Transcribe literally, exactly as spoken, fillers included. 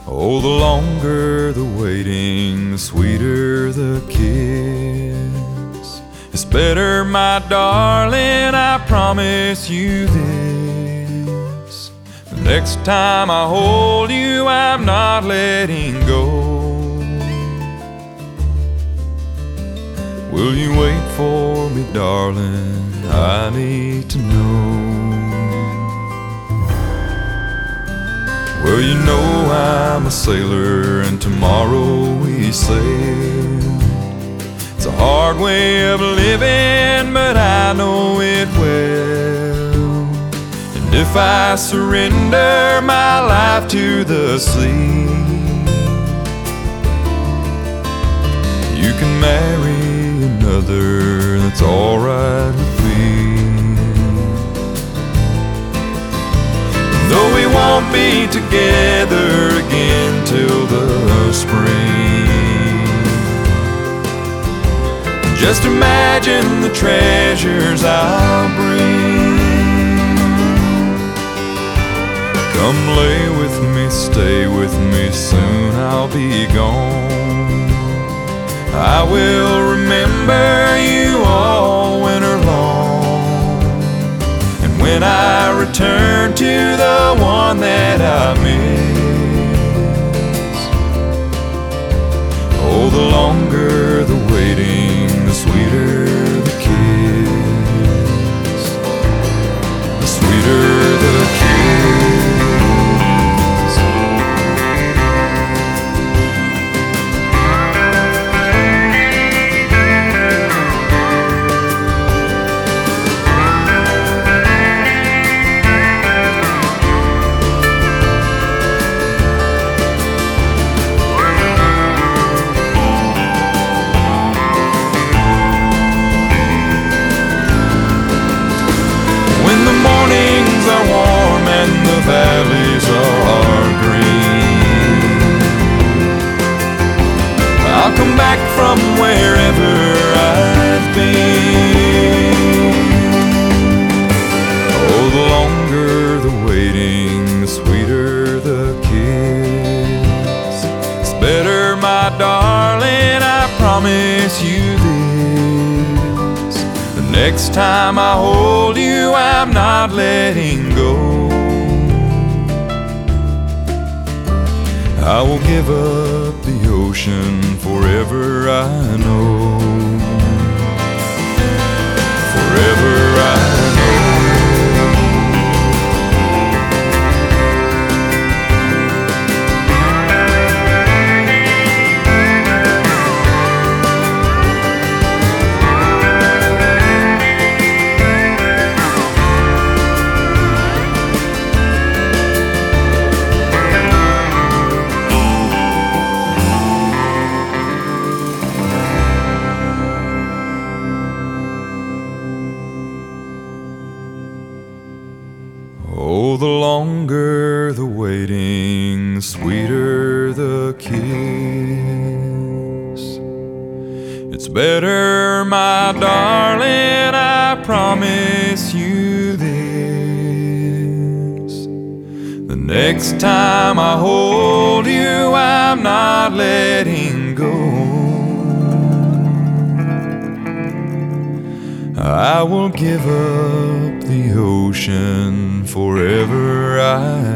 Oh, the longer the waiting, the sweeter the kiss. It's better, my darling, I promise you this. The next time I hold you, I'm not letting go. Will you wait for me, darling? I need to know. Well, you know I'm a sailor, and tomorrow we sail. It's a hard way of living, but I know it well. And if I surrender my life to the sea, you can marry another, that's alright with me. Though we won't be together again till the spring, just imagine the treasures I'll bring. Come lay with me, stay with me, soon I'll be gone. I will remember you all winter long, and when I return to the one that I miss, oh, the longer the waiting, the sweeter the kiss, the sweeter the kiss. Valleys are green, I'll come back from wherever I've been. Oh, the longer the waiting, the sweeter the kiss. It's better, my darling, I promise you this. The next time I hold you, I'm not letting go. I will give up the ocean forever, I know. Forever I know. Oh, the longer the waiting, the sweeter the kiss. It's better, my darling, I promise you this. The next time I hold you, I'm not letting go. I will give up the ocean forever, I